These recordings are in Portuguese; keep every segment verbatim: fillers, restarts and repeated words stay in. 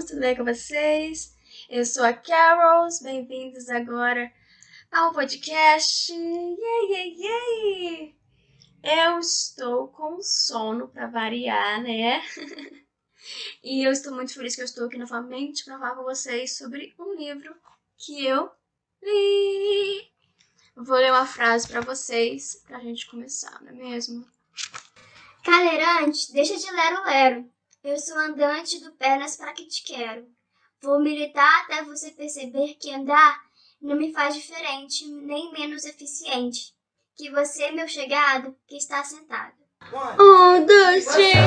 amigos, tudo bem com vocês? Eu sou a Carols, bem-vindos agora ao podcast. Yay, yay, yay! Eu estou com sono para variar, né? E eu estou muito feliz que eu estou aqui novamente para falar com vocês sobre um livro que eu li. Vou ler uma frase para vocês pra gente começar, não é mesmo? Cadeirante, deixa de lero-lero. Eu sou andante do pernas para que te quero. Vou militar até você perceber que andar não me faz diferente, nem menos eficiente. Que você, meu chegado, que está sentado. Um, dois, três,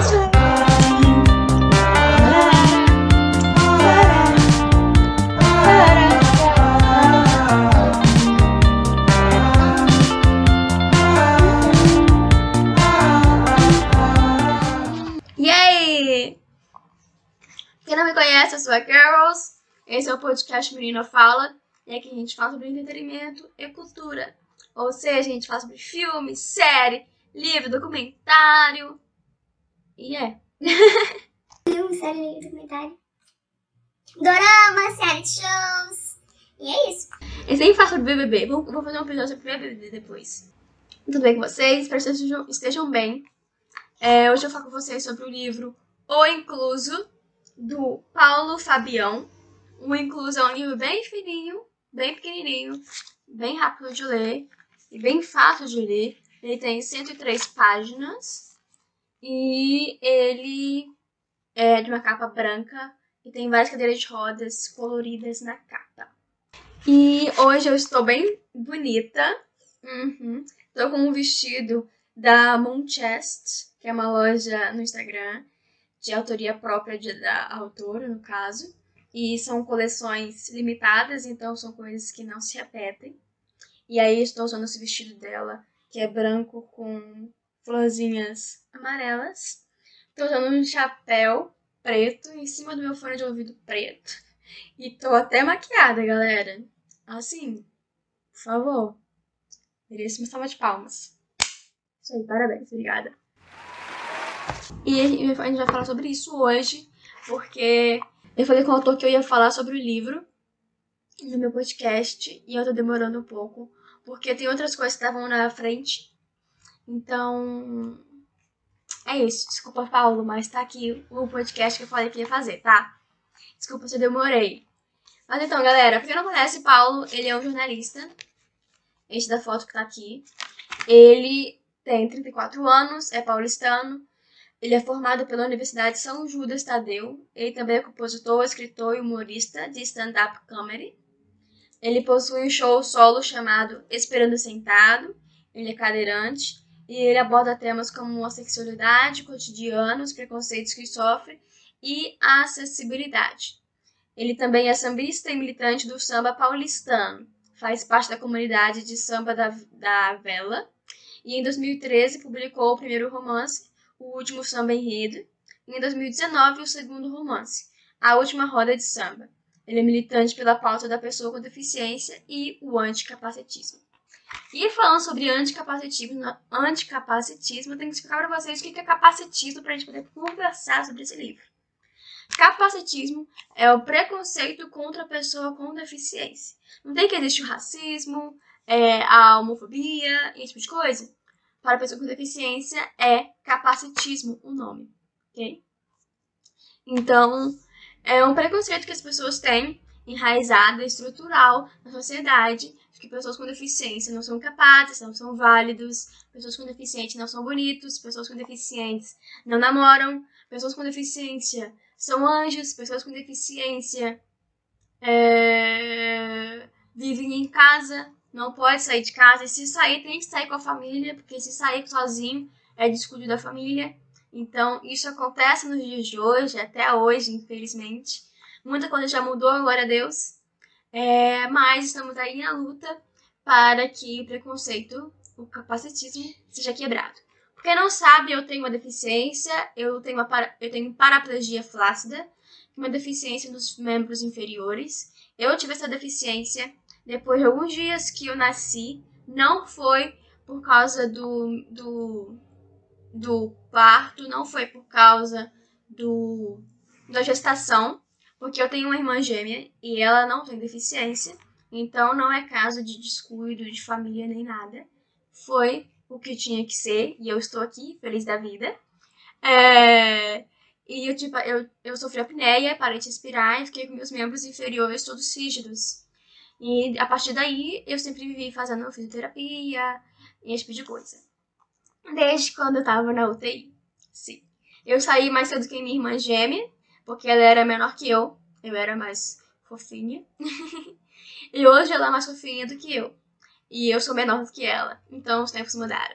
Yay! Quem não me conhece, eu sou a Carols. Esse é o podcast Menina Fala. E aqui a gente fala sobre entretenimento e cultura. Ou seja, a gente fala sobre filme, série, livro, documentário. E é. Filme, série, livro, documentário. Dorama, série de shows. E é isso. Eu sempre falo sobre B B B. Vou, vou fazer um episódio sobre B B B depois. Tudo bem com vocês? Espero que estejam, estejam bem. É, hoje eu falo com vocês sobre o livro O Incluso, do Paulo Fabião. O Incluso é um livro bem fininho, bem pequenininho, bem rápido de ler e bem fácil de ler. Ele tem cento e três páginas e ele é de uma capa branca e tem várias cadeiras de rodas coloridas na capa. E hoje eu estou bem bonita. Uhum. Estou com um vestido da Moonchest, que é uma loja no Instagram de autoria própria de, da autora, no caso. E são coleções limitadas, então são coisas que não se repetem. E aí estou usando esse vestido dela, que é branco com florzinhas amarelas. Estou usando um chapéu preto em cima do meu fone de ouvido preto. E tô até maquiada, galera. Assim, por favor, mereço uma salva de palmas. Isso aí, parabéns, obrigada. E a gente vai falar sobre isso hoje, porque eu falei com o autor que eu ia falar sobre o livro no meu podcast, e eu tô demorando um pouco, porque tem outras coisas que estavam na frente. Então, é isso. Desculpa, Paulo, mas tá aqui o podcast que eu falei que ia fazer, tá? Desculpa se eu demorei. Mas então, galera, pra quem não conhece, Paulo, ele é um jornalista. Este da foto que tá aqui. Ele tem trinta e quatro anos, é paulistano. Ele é formado pela Universidade São Judas Tadeu. Ele também é compositor, escritor e humorista de stand-up comedy. Ele possui um show solo chamado Esperando Sentado. Ele é cadeirante. E ele aborda temas como a sexualidade, cotidiano, os preconceitos que sofre e a acessibilidade. Ele também é sambista e militante do samba paulistano. Faz parte da comunidade de samba da, da Vela. E em dois mil e treze publicou o primeiro romance, O Último Samba Enredo. E em dois mil e dezenove, o segundo romance, A Última Roda de Samba. Ele é militante pela pauta da pessoa com deficiência e o anticapacitismo. E falando sobre anticapacitismo, anticapacitismo, eu tenho que explicar para vocês o que é capacitismo para a gente poder conversar sobre esse livro. Capacitismo é o preconceito contra a pessoa com deficiência. Não tem que existir o racismo, é, a homofobia, esse tipo de coisa. Para a pessoa com deficiência é capacitismo o nome, ok? Então, é um preconceito que as pessoas têm, enraizado, estrutural na sociedade, de que pessoas com deficiência não são capazes, não são válidos, pessoas com deficiência não são bonitos, pessoas com deficiência não namoram, pessoas com deficiência são anjos, pessoas com deficiência é, vivem em casa, não pode sair de casa, e se sair tem que sair com a família, porque se sair sozinho é descuido da família. Então isso acontece nos dias de hoje, até hoje, infelizmente. Muita coisa já mudou, glória a Deus, é, mas estamos aí na luta para que o preconceito, o capacitismo, seja quebrado. Pra quem não sabe, eu tenho uma deficiência, eu tenho, uma para, eu tenho paraplegia flácida, que é uma deficiência nos membros inferiores. Eu tive essa deficiência depois de alguns dias que eu nasci. Não foi por causa do, do, do parto, não foi por causa do, da gestação, Porque eu tenho uma irmã gêmea e ela não tem deficiência, então não é caso de descuido de família nem nada. Foi o que tinha que ser e eu estou aqui, feliz da vida. É... E eu, tipo, eu, eu sofri apneia, parei de respirar e fiquei com meus membros inferiores todos rígidos. E a partir daí eu sempre vivi fazendo fisioterapia e esse tipo de coisa. Desde quando eu tava na U T I. Sim. Eu saí mais cedo que minha irmã gêmea, porque ela era menor que eu. Eu era mais fofinha. E hoje ela é mais fofinha do que eu. E eu sou menor do que ela. Então os tempos mudaram.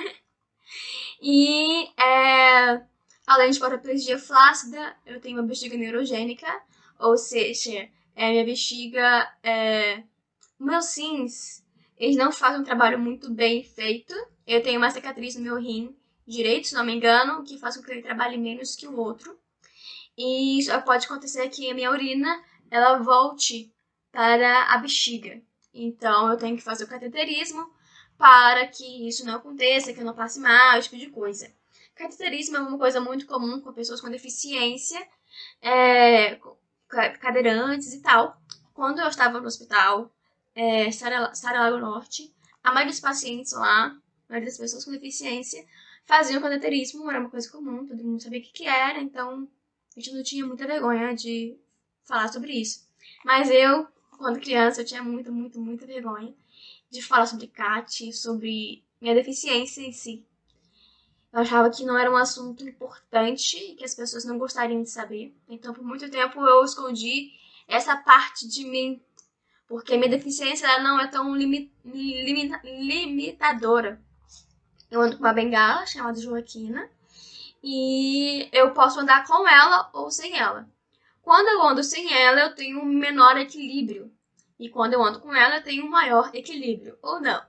E é, além de paraplegia flácida, eu tenho uma bexiga neurogênica. Ou seja, é, minha bexiga... É, meus rins, eles não fazem um trabalho muito bem feito. Eu tenho uma cicatriz no meu rim direito, se não me engano, que faz com que ele trabalhe menos que o outro. E isso pode acontecer que a minha urina, ela volte para a bexiga. Então eu tenho que fazer o cateterismo para que isso não aconteça, que eu não passe mal, esse tipo de coisa. Cateterismo é uma coisa muito comum com pessoas com deficiência, é, cadeirantes e tal. Quando eu estava no hospital, é, Sara, Sara Lago Norte, a maioria dos pacientes lá, a maioria das pessoas com deficiência, faziam cateterismo, era uma coisa comum, todo mundo sabia o que, que era, então a gente não tinha muita vergonha de falar sobre isso. Mas eu, quando criança, eu tinha muita, muita, muita vergonha de falar sobre C A T, sobre minha deficiência em si. Eu achava que não era um assunto importante, que as pessoas não gostariam de saber. Então, por muito tempo, eu escondi essa parte de mim, porque minha deficiência ela não é tão limi limita limitadora. Eu ando com uma bengala chamada Joaquina e eu posso andar com ela ou sem ela. Quando eu ando sem ela, eu tenho um menor equilíbrio. E quando eu ando com ela, eu tenho um maior equilíbrio. Ou não.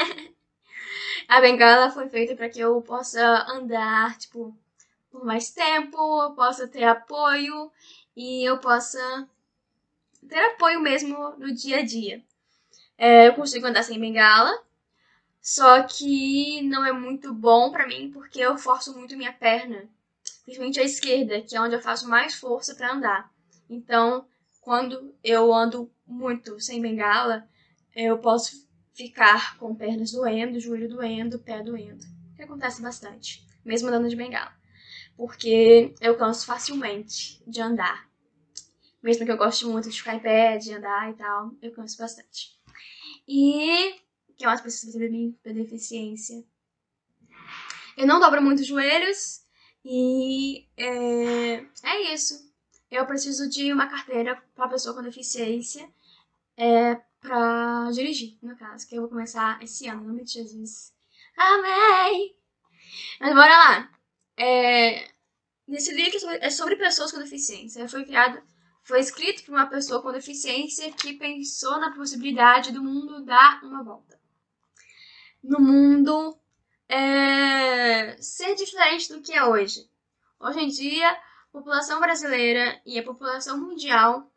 A bengala foi feita para que eu possa andar, tipo, por mais tempo, eu possa ter apoio e eu possa ter apoio mesmo no dia a dia. É, eu consigo andar sem bengala, só que não é muito bom pra mim porque eu forço muito minha perna, principalmente a esquerda, que é onde eu faço mais força pra andar. Então, quando eu ando muito sem bengala, eu posso ficar com pernas doendo, joelho doendo, pé doendo. Que acontece bastante, mesmo andando de bengala. Porque eu canso facilmente de andar. Mesmo que eu goste muito de ficar em pé, de andar e tal, eu canso bastante. E que é umas pessoas que têm deficiência. Eu não dobro muito os joelhos e é, é isso. Eu preciso de uma carteira para pessoa com deficiência é, para dirigir, no caso, que eu vou começar esse ano, em nome de Jesus. Amém! Mas bora lá. É, nesse livro é sobre pessoas com deficiência. Foi criado, foi escrito por uma pessoa com deficiência que pensou na possibilidade do mundo dar uma volta. No mundo é, ser diferente do que é hoje. Hoje em dia, a população brasileira e a população mundial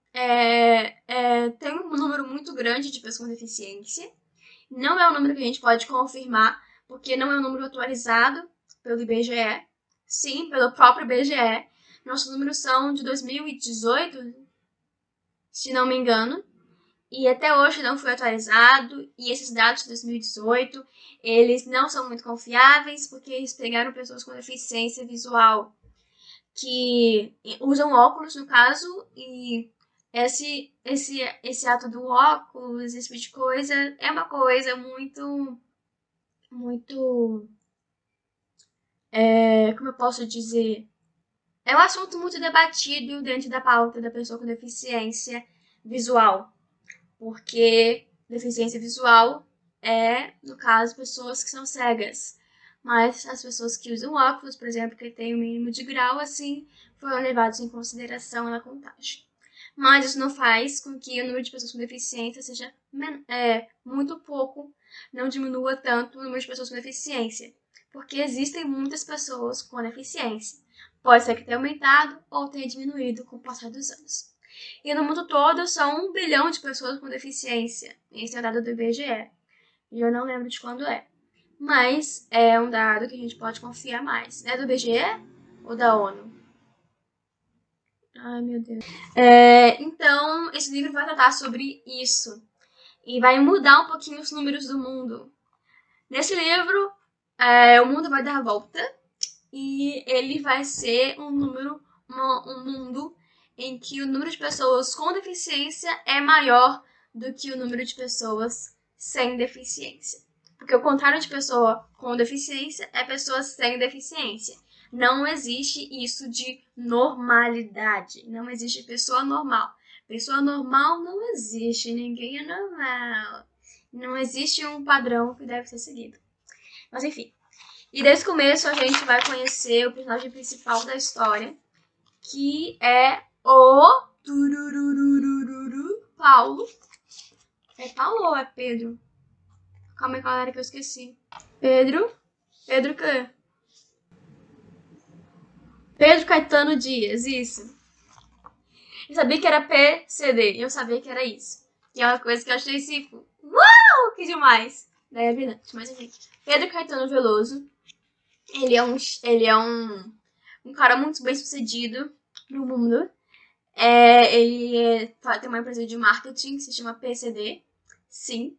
é, é, tem um número muito grande de pessoas com deficiência. Não é um número que a gente pode confirmar, porque não é um número atualizado pelo I B G E. Sim, pelo próprio I B G E. Nossos números são de dois mil e dezoito, se não me engano. E até hoje não foi atualizado, e esses dados de dois mil e dezoito, eles não são muito confiáveis, porque eles pegaram pessoas com deficiência visual, que usam óculos, no caso, e esse, esse, esse ato do óculos, esse tipo de coisa, é uma coisa muito, muito, é, como eu posso dizer, é um assunto muito debatido dentro da pauta da pessoa com deficiência visual. Porque deficiência visual é, no caso, pessoas que são cegas. Mas as pessoas que usam óculos, por exemplo, que têm o mínimo de grau, assim, foram levados em consideração na contagem. Mas isso não faz com que o número de pessoas com deficiência seja é, muito pouco, não diminua tanto o número de pessoas com deficiência. Porque existem muitas pessoas com deficiência. Pode ser que tenha aumentado ou tenha diminuído com o passar dos anos. E no mundo todo são um bilhão de pessoas com deficiência. Esse é o dado do I B G E. E eu não lembro de quando é. Mas é um dado que a gente pode confiar mais. É do I B G E ou da ONU? Ai, meu Deus. É, então, esse livro vai tratar sobre isso. E vai mudar um pouquinho os números do mundo. Nesse livro, é, o mundo vai dar a volta. E ele vai ser um número, uma, um mundo em que o número de pessoas com deficiência é maior do que o número de pessoas sem deficiência. Porque o contrário de pessoa com deficiência é pessoa sem deficiência. Não existe isso de normalidade. Não existe pessoa normal. Pessoa normal não existe. Ninguém é normal. Não existe um padrão que deve ser seguido. Mas enfim. E desde o começo a gente vai conhecer o personagem principal da história, que é o turururururu, Paulo. É Paulo ou é Pedro? Calma aí, galera, que eu esqueci. Pedro? Pedro o quê? Pedro Caetano Dias, isso. Eu sabia que era P C D, eu sabia que era isso. E é uma coisa que eu achei assim, uau, que demais. Daí é brilhante, mas enfim. Pedro Caetano Veloso, ele é um, ele é um, um cara muito bem sucedido no mundo. É, ele é, tem uma empresa de marketing que se chama P C D. Sim.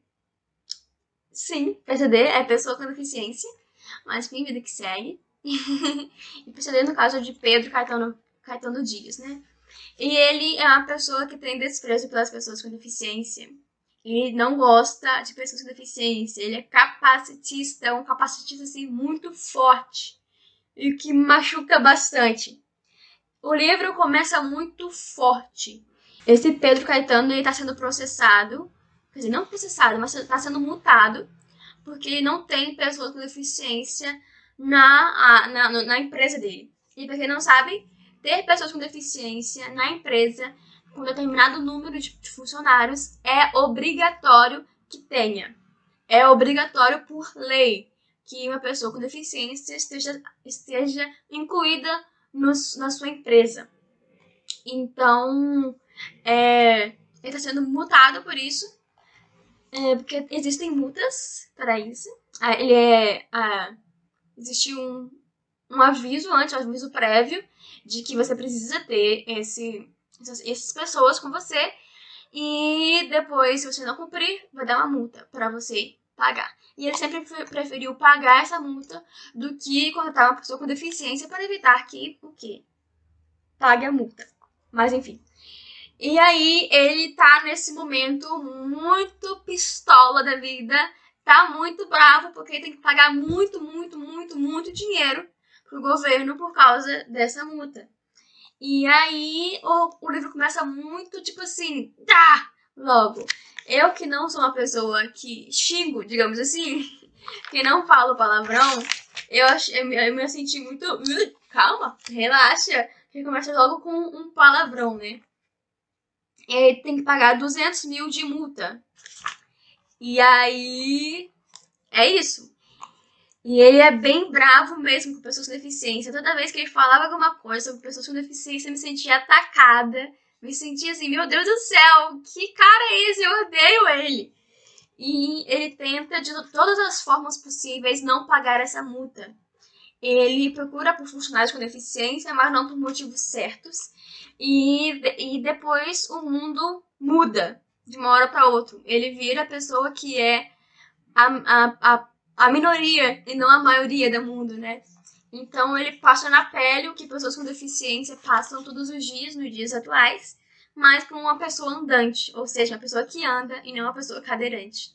Sim, P C D é pessoa com deficiência. Mas enfim, vida que segue. E P C D no caso de Pedro Caetano, Caetano Dias, né? E ele é uma pessoa que tem desprezo pelas pessoas com deficiência. Ele não gosta de pessoas com deficiência. Ele é capacitista, é um capacitista assim, muito forte. E que machuca bastante. O livro começa muito forte. Esse Pedro Caetano está sendo processado. Quer dizer, não processado, mas está sendo multado. Porque ele não tem pessoas com deficiência na, na, na empresa dele. E para quem não sabe, ter pessoas com deficiência na empresa com determinado número de funcionários é obrigatório que tenha. É obrigatório por lei que uma pessoa com deficiência esteja, esteja incluída no, na sua empresa. Então, é, ele está sendo multado por isso, é, porque existem multas para isso. Ah, ele é, ah, existe um, um aviso antes, um aviso prévio, de que você precisa ter esse, essas, essas pessoas com você. E depois, se você não cumprir, vai dar uma multa para você pagar. E ele sempre preferiu pagar essa multa do que contratar uma pessoa com deficiência para evitar que o quê? Pague a multa. Mas enfim. E aí ele tá nesse momento muito pistola da vida. Tá muito bravo porque ele tem que pagar muito, muito, muito, muito dinheiro pro governo por causa dessa multa. E aí o, o livro começa muito tipo assim, tá, logo. Eu que não sou uma pessoa que xingo, digamos assim, que não falo palavrão, eu, eu, eu me senti muito, calma, relaxa, que começa logo com um palavrão, né? E aí tem que pagar duzentos mil de multa. E aí é isso. E ele é bem bravo mesmo com pessoas com deficiência. Toda vez que ele falava alguma coisa sobre pessoas com deficiência, eu me sentia atacada. Me sentia assim, meu Deus do céu, que cara é esse? Eu odeio ele. E ele tenta, de todas as formas possíveis, não pagar essa multa. Ele procura por funcionários com deficiência, mas não por motivos certos. E, e depois o mundo muda de uma hora para outra. Ele vira a pessoa que é a, a, a a minoria e não a maioria do mundo, né? Então ele passa na pele o que pessoas com deficiência passam todos os dias, nos dias atuais, mas com uma pessoa andante, ou seja, uma pessoa que anda e não uma pessoa cadeirante.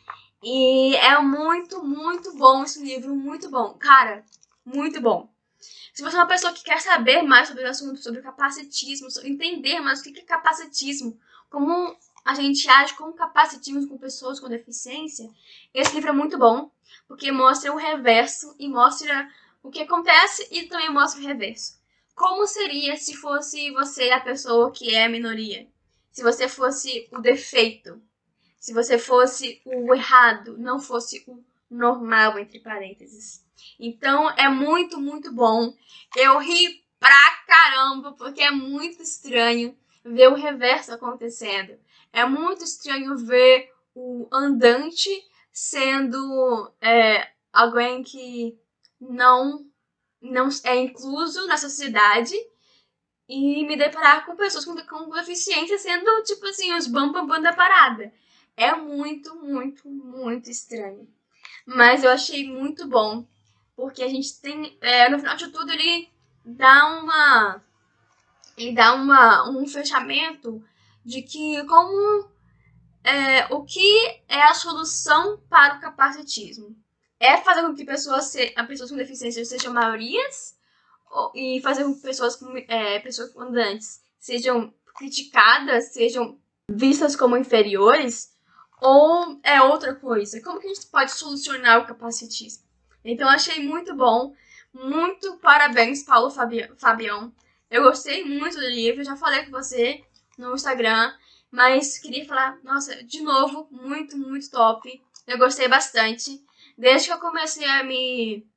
E é muito, muito bom esse livro, muito bom. Cara, muito bom. Se você é uma pessoa que quer saber mais sobre o assunto, sobre o capacitismo, sobre entender mais o que é capacitismo, como a gente age com capacitismo com pessoas com deficiência, esse livro é muito bom, porque mostra o reverso e mostra o que acontece e também mostra o reverso. Como seria se fosse você a pessoa que é a minoria? Se você fosse o defeito? Se você fosse o errado, não fosse o normal, entre parênteses. Então, é muito, muito bom. Eu ri pra caramba, porque é muito estranho ver o reverso acontecendo. É muito estranho ver o andante sendo é, alguém que não, não é incluso na sociedade e me deparar com pessoas com, com deficiência sendo, tipo assim, os bambambam bam, bam da parada. É muito, muito, muito estranho. Mas eu achei muito bom, porque a gente tem, é, no final de tudo, ele dá uma, ele dá uma, um fechamento de que como, é, o que é a solução para o capacitismo? É fazer com que pessoas, se, pessoas com deficiência sejam maiorias e fazer com que pessoas, com, é, pessoas andantes sejam criticadas, sejam vistas como inferiores, ou é outra coisa? Como que a gente pode solucionar o capacitismo? Então, achei muito bom. Muito parabéns, Paulo Fabi Fabião. Eu gostei muito do livro, já falei com você no Instagram, mas queria falar, nossa, de novo, muito, muito top. Eu gostei bastante. Desde que eu comecei a me,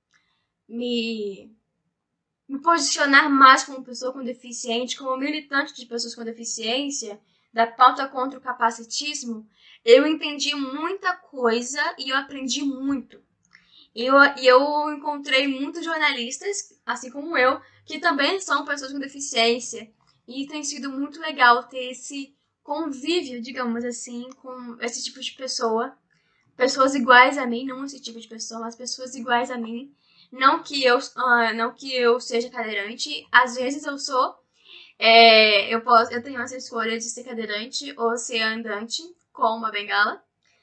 me, me posicionar mais como pessoa com deficiente, como militante de pessoas com deficiência, da pauta contra o capacitismo, eu entendi muita coisa e eu aprendi muito. E eu, eu encontrei muitos jornalistas, assim como eu, que também são pessoas com deficiência. E tem sido muito legal ter esse convívio, digamos assim, com esse tipo de pessoa. Pessoas iguais a mim, não esse tipo de pessoa, mas pessoas iguais a mim. Não que eu, uh, não que eu seja cadeirante, às vezes eu sou. É, eu, posso, eu tenho essa escolha de ser cadeirante ou ser andante com uma bengala.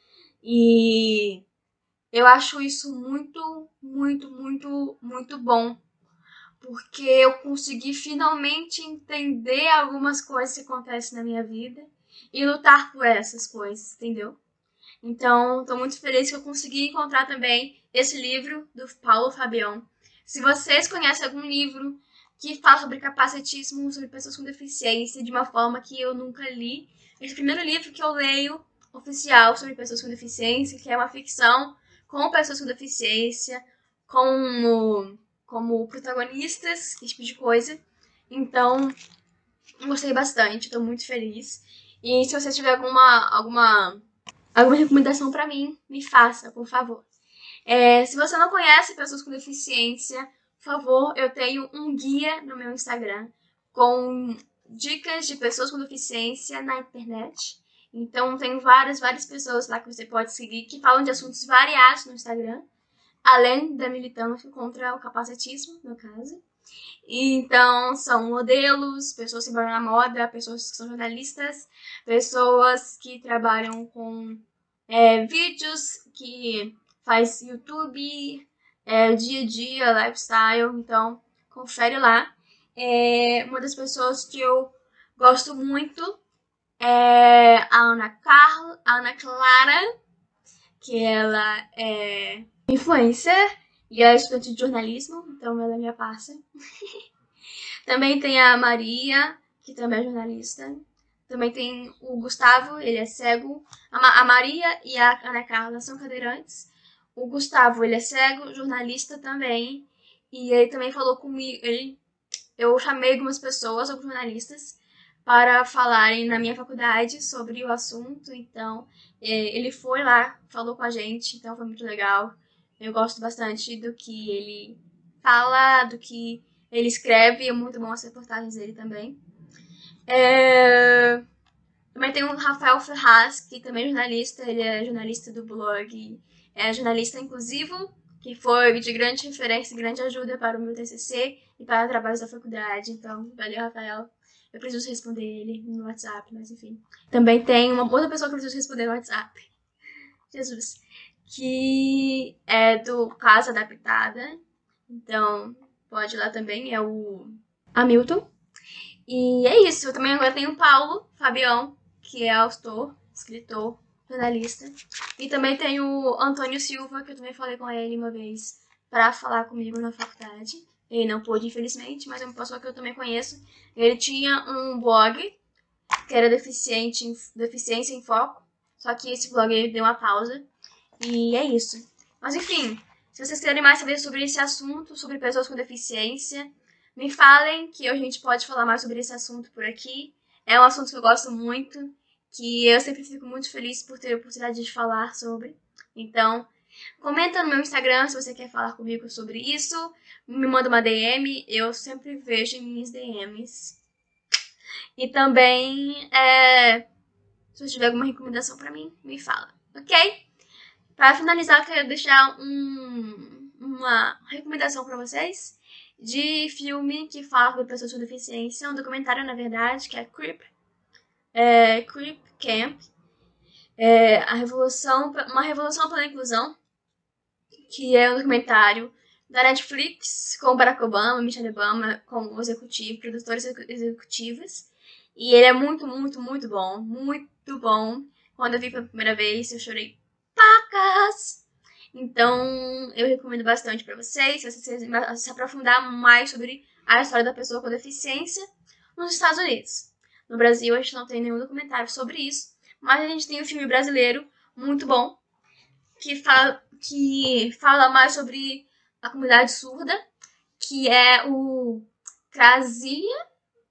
E eu acho isso muito, muito, muito, muito bom. Porque eu consegui finalmente entender algumas coisas que acontecem na minha vida e lutar por essas coisas, entendeu? Então, estou muito feliz que eu consegui encontrar também esse livro do Paulo Fabião. Se vocês conhecem algum livro que fala sobre capacitismo, sobre pessoas com deficiência, de uma forma que eu nunca li, esse primeiro livro que eu leio oficial sobre pessoas com deficiência, que é uma ficção com pessoas com deficiência, como, como protagonistas, esse tipo de coisa. Então, gostei bastante, estou muito feliz. E se você tiver alguma, alguma, alguma recomendação para mim, me faça, por favor. É, se você não conhece pessoas com deficiência, por favor, eu tenho um guia no meu Instagram com dicas de pessoas com deficiência na internet. Então, tem várias, várias pessoas lá que você pode seguir que falam de assuntos variados no Instagram, além da militância contra o capacitismo, no caso. E, então, são modelos, pessoas que trabalham na moda, pessoas que são jornalistas, pessoas que trabalham com é, vídeos, que faz YouTube, é, dia a dia, lifestyle. Então, confere lá. É, uma das pessoas que eu gosto muito é a Ana Carla, a Ana Clara, que ela é influencer e é estudante de jornalismo, então ela é minha parça. Também tem a Maria, que também é jornalista. Também tem o Gustavo, ele é cego. A, Ma a Maria e a Ana Carla são cadeirantes. O Gustavo, ele é cego, jornalista também. E ele também falou comigo, ele, eu chamei algumas pessoas, alguns jornalistas, para falarem na minha faculdade sobre o assunto. Então, ele foi lá, falou com a gente, então foi muito legal. Eu gosto bastante do que ele fala, do que ele escreve, é muito bom as reportagens dele também. É... Também tem o Rafael Ferraz, que também é jornalista, ele é jornalista do blog, é jornalista inclusivo, que foi de grande referência e grande ajuda para o meu T C C e para trabalhos da faculdade. Então, valeu, Rafael. Eu preciso responder ele no WhatsApp, mas enfim. Também tem uma outra pessoa que eu preciso responder no WhatsApp. Jesus. Que é do Casa Adaptada. Então, pode ir lá também, é o Hamilton. E é isso. Eu também agora tenho o Paulo Fabião, que é autor, escritor, jornalista. E também tem o Antônio Silva, que eu também falei com ele uma vez para falar comigo na faculdade. Ele não pôde, infelizmente, mas é uma pessoa que eu também conheço. Ele tinha um blog que era Deficiente, Deficiência em Foco, só que esse blog ele deu uma pausa. E é isso. Mas enfim, se vocês querem mais saber sobre esse assunto, sobre pessoas com deficiência, me falem que a gente pode falar mais sobre esse assunto por aqui. É um assunto que eu gosto muito, que eu sempre fico muito feliz por ter a oportunidade de falar sobre. Então, comenta no meu Instagram se você quer falar comigo sobre isso. Me manda uma D M, eu sempre vejo em minhas D Ms. E também, é, se você tiver alguma recomendação pra mim, me fala, ok? Pra finalizar, eu quero deixar um, uma recomendação pra vocês de filme que fala sobre pessoas com deficiência. Um documentário, na verdade, que é Creep, é, Creep Camp. É, a revolução, uma revolução pela inclusão, que é um documentário da Netflix com Barack Obama, Michelle Obama como executivo, produtores executivos. E ele é muito, muito, muito bom. Muito bom. Quando eu vi pela primeira vez, eu chorei pacas. Então, eu recomendo bastante pra vocês, se vocês se aprofundar mais sobre a história da pessoa com deficiência nos Estados Unidos. No Brasil, a gente não tem nenhum documentário sobre isso, mas a gente tem um filme brasileiro muito bom, que fala, que fala mais sobre a comunidade surda, que é o Crasia,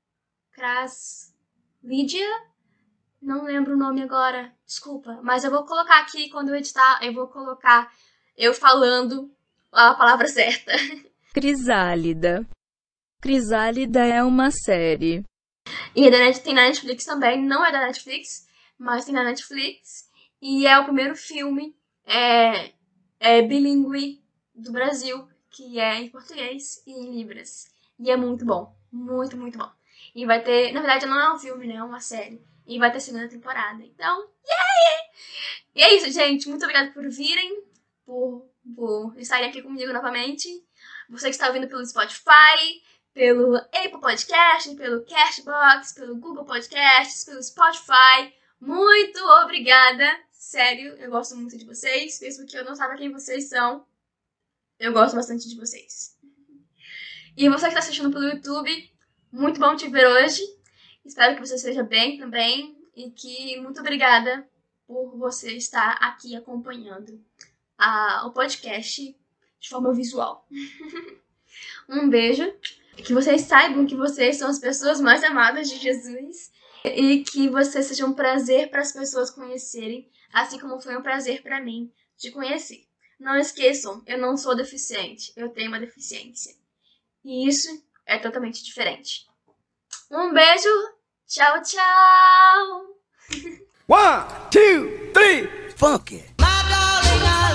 Craslidia, não lembro o nome agora, desculpa, mas eu vou colocar aqui, quando eu editar, eu vou colocar eu falando a palavra certa. Crisálida. Crisálida é uma série. E tem na Netflix também, não é da Netflix, mas tem na Netflix. E é o primeiro filme é, é bilíngue do Brasil, que é em português e em libras. E é muito bom, muito, muito bom. E vai ter, na verdade não é um filme, né, é uma série. E vai ter segunda temporada, então, yeah! E é isso, gente, muito obrigada por virem, por, por estarem aqui comigo novamente. Você que está ouvindo pelo Spotify, pelo Apple Podcast, pelo Cashbox, pelo Google Podcasts, pelo Spotify. Muito obrigada. Sério, eu gosto muito de vocês. Mesmo que eu não saiba quem vocês são, eu gosto bastante de vocês. E você que está assistindo pelo YouTube, muito bom te ver hoje. Espero que você esteja bem também. E que muito obrigada por você estar aqui acompanhando a, o podcast de forma visual. Um beijo. Que vocês saibam que vocês são as pessoas mais amadas de Jesus. E que você seja um prazer para as pessoas conhecerem, assim como foi um prazer para mim te conhecer. Não esqueçam, eu não sou deficiente, eu tenho uma deficiência. E isso é totalmente diferente. Um beijo, tchau, tchau! One, two, three, funky! My darling, I